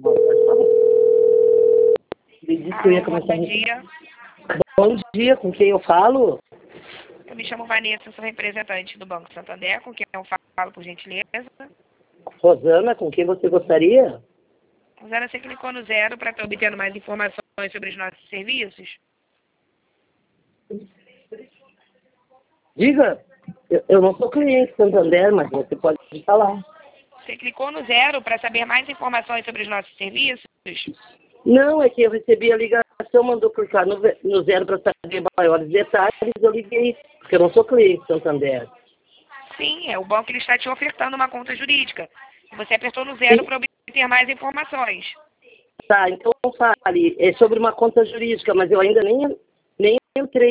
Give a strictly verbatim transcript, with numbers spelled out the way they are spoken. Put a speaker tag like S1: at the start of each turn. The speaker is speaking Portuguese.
S1: Bom, pode falar. Ele disse que eu ia começar...
S2: Bom dia.
S1: Bom dia, com quem eu falo?
S2: Eu me chamo Vanessa, sou representante do Banco Santander, com quem eu falo, por gentileza.
S1: Rosana, com quem você gostaria?
S2: Rosana, você clicou no zero para estar obtendo mais informações sobre os nossos serviços?
S1: Diga, eu, eu não sou cliente Santander, mas você pode falar.
S2: Você clicou no zero para saber mais informações sobre os nossos serviços?
S1: Não, é que eu recebi a ligação, mandou clicar no, no zero para saber maiores detalhes, eu liguei, porque eu não sou cliente Santander.
S2: Sim, é o banco ele está te ofertando uma conta jurídica. Você apertou no zero
S1: Sim.
S2: para obter mais informações.
S1: Tá, então fale, é sobre uma conta jurídica, mas eu ainda nem, nem entrei